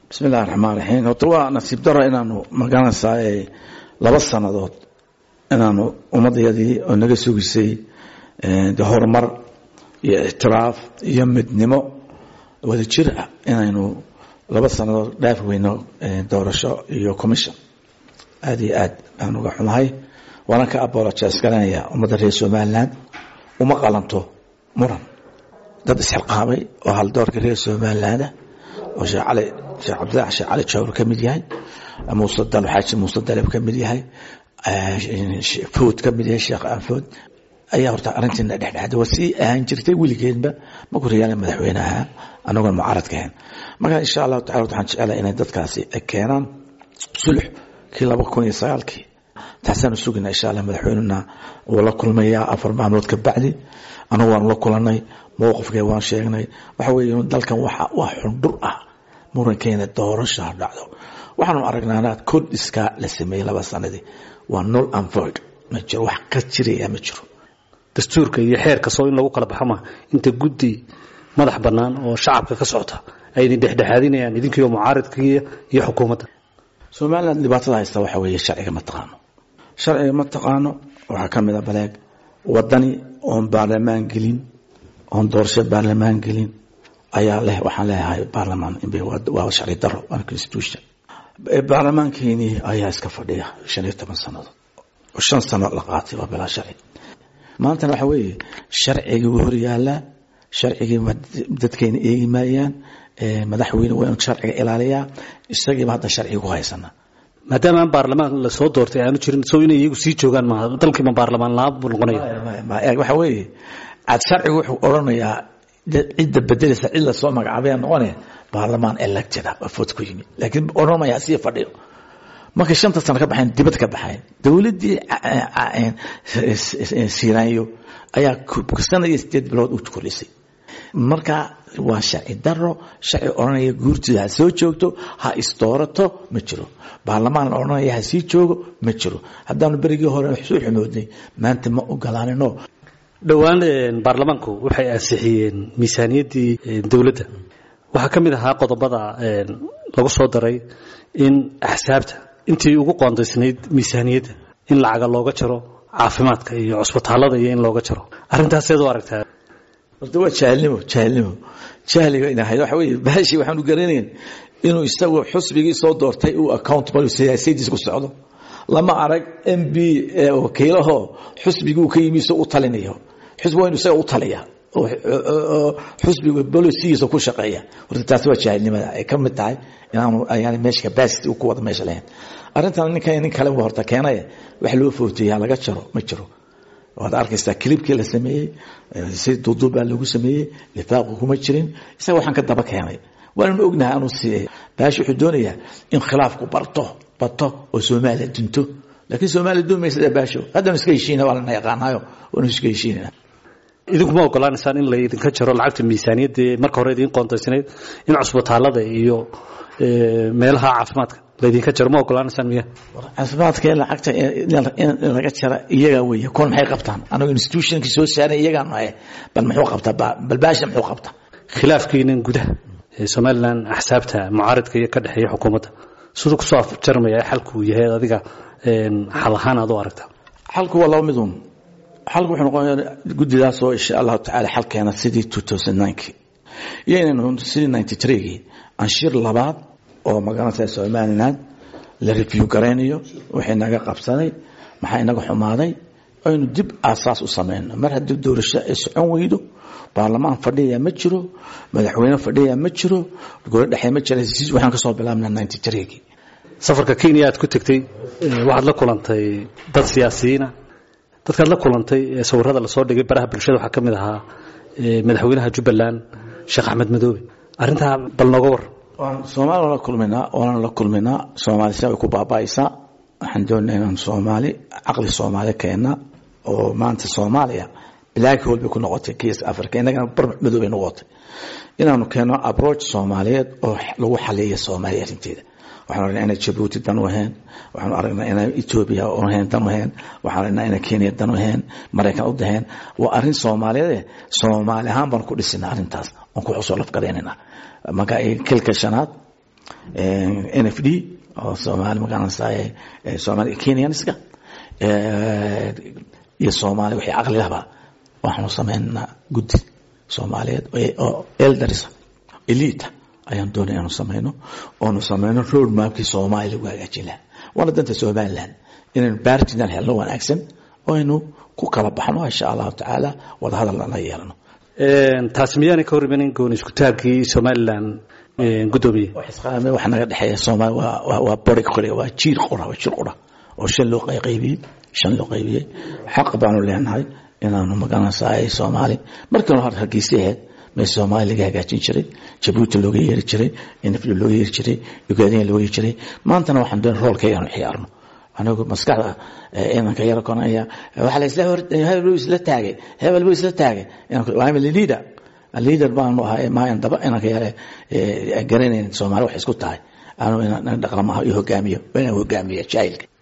بسم الله الرحمن الرحيم وطوا نصيب درا إنه مجانا ساي لبس سنوات إنه أمضيدي ونجسوا بسي دهور مر اعتراف يمد نمو وذكر إنه لبس سنوات دافع إنه دورشة يوكمشة هذه أنا قحنا هاي وأنا كأبورة شاسكانية ومدرسة مالان وما قلنته مرن ضد الحقامي وهالدور كريسو مالان وشيخ عبد الله شيخ علي شاور كمل ياهي مصدل وحاج مصدل كمل ياهي فود كمل ياهي شيخ فود أي هرتا أرنتنا دحدحد وسي هنجرتي وليجين با ما كوريا لما دحوينها أنا أقول معارض كهن ما كان إن شاء الله تعالى حنشأل إن ضد كاسي كيران صلح كلا بكون يسالك تحسن السوقنا إن شاء الله مدحويننا ولا كل ما يا أفر معمود كبعدي أنا وأنا كلنا موقف كيوان شيخنا وحوي دلك وحندر murankeena doorasho dhacdo waxaanu aragnaa kod iska la sameeyay laba sanadii waa null and void ma jiro wax ka jiray ma jiro dastuurka iyo xeerka soo in lagu kala baxo ma inta guddi madax banaan oo shacabka ka socota ay dhexdhexaadinayaan idinkiyo mucaaradkiisa iyo xukuumadda Soomaaliland dhibaatada haysta waxa weeye sharciga ma taqaano waxa kamid ah baleeg wadani oo baarlamaan gelin oo doorasho baarlamaan gelin ayaa leh waxaan leeyahay baarlamaan in bay waa sharci daro waa constitution baarlamaankeeni ayaa iska fadhiya 15 sanadood oo 5 sano la qaatay waa bila sharci maanta waxa weeye sharciga hor yaala sharciga dadkeena eegimayaan madaxweyne waa inuu sharciga ilaaliyaa isaga hadda sharciga ku haysana maadaama baarlamaan la soo doortay aanu jirin soo inay iyagu sii joogaan ma dalkii ma baarlamaan la noqonayo waxa weeye cad sharcigu wuxuu oranayaa عدة بدلت إلا صوم عبيان نقولين برلمان elected أفوت كيمي لكن أورما يأسيه فديو ما كشمت السنة كبحين دبت كبحين دولتي سيرانيو أيا كستان يستيد بلاد أوتكوليسي مركا وشاء الدرو شاء أورنا يجورتي هسوتشوكتو ها استورتو متشرو برلمان أورنا يهسيتشوكو متشرو هذا نبريجي هو حسوي حمودني ما أنت ما أقولانه نو dhawaan baarlamaanku waxay ansixiyeen miisaaniyadii dawladda waxa kamid ahaa qodobada lagu soo daray in axsaabta intii ugu qoondaysnayd miisaaniyadda in lacag looga jaro caafimaadka iyo cusbitaalada iyo in looga jaro arintaas sidoo aragtaa waa jahliga inahay waxa weeye baashi waxaanu garanayn inuu isagu xusbigii soo doortay uu accountable siyaasadiisa ku socdo lama arag MB oo keelaho xusbigu ka yimiso u talinayo xusbigu inuu isaga u taliya oo xusbigu policies ku shaqeeya warta taas waa jahilnimada ay ka mid tahay inaanu ayaan meesha capacity ku wada meesha lahayn arintan nin kale horta keenay wax loo footiyay laga jaro ma jiro waad arkaysaa clipkii la sameeyay si duuduba lagu sameeyay lifaaqo kuma jirin isaga waxaan ka daba keenay waan ognahay aanu si baashi wuxuu doonayaa in khilaafku bato oo Soomaaliya dinto laakiin Soomaaliya doomaysa baasho hadda iska heshiina wala na yaqaanayo oo iska heshiina idinku ma ogolaanaysan in la idinka jaro lacagta miisaaniyadda marka hore idin qoontaysnayd in cusbitaalada iyo meelaha caafimaadka la idinka jaro ma ogolaanaysan miya caafimaadka lacagta in laga jaro iyaga weeye koon maxay qabtaan anagu institutionki soo saaray iyaga ma bal muxuu qabtaa bal baasha muxuu qabtaa khilaafkiina gudaha Soomaaliland axsaabta mucaaradka iyo ka dhaxeeya xukuumadda sidoo ku soo jarmaya xalku yahay adiga xal ahaan aad u aragtaa xalku waa laba midun xalku wuxuu noqonayaa gudidaas oo insha Allah ta'ala xalkeena sidii 2009 yeenan sidii 93 anshir labaad oo magaalada Soomaaliland la review garanayo waxay naga qabsaday maxay naga xumaaday aynu dib asaas u sameeyno mar haddii doorasho ay socon weydo baarlamaan fadhiya ma jiro madaxweyne fadhiya ma jiro gobol dhexe ma jiro siis waxaan ka soo bilaabnaa 93 safarka Kenya aad ku tagtay waxaad la kulantay dad siyaasiyiin dadka la kulantay sawirada la soo dhigay baraha bulshada waxa kamid ahaa madaxweynaha Jubbaland Sheekh Ahmed Madoobe arinta bal nooga war Soomaaliya la kulminaa Soomaaliya ku baabaaysa waxaan doonaynaa Soomaali aqli Soomaali keena oo maanta Soomaaliya black hole ku noqotay kiis Afrika inaga bar Madoobe noqotay inaanu keeno approach Soomaaliyeed oo lagu xalliyo Soomaaliya inteeda waxaan aragnaa in Djibouti dan wahan waxaan aragnaa in Ethiopia oo wahan dan wahan waxaan aragnaa in Kenya dan wahan Mareykan u dahan waa arin Soomaaliyeed Soomaali ahaan baan ku dhisnaa arintaas oo ku xusoo laf gareynaa marka ay kilka shanaad NFD oo Soomaali magaranaysaa Soomaali Kenyanska iyo Soomaali wixii aqli lahba waxaanu sameynaa guddi Soomaaliyeed oo elders elite ayaan doonay inaan sameyno road mapkii Soomaaliya lagu hagaajin lahaa wana danta Somaliland inaan bartinal helno wanaagsan oo aynu ku kala baxno insha Allah taala wada hadal la yeelano taasmiyana ka hormarin goon isku taagii Somaliland gudoomiye waxa naga dhaxeeya Soomaaliya waa bari qori waa jiir qora oo shan loo qaybiyay xaq baanu leenahay inaanu magaranaysaa Soomaali markii hore hargeysa ma Soomaali laga hagaajin jiray Djibouti looga yeeri jiray NFD looga yeeri jiray Uganda looga yeeri jiray maantana waxaan doon roolkayga inaan ciyaarno anagu maskaxda inaan ka yar koonaya waxa la isla taagay hebel buu isla taagay inaan waa leader baan ahay ma indaba inaan ka yar garaneyn Soomaali wax isku tahay aanu inaan dhaqamaha iyo hogaamiyo jaayilka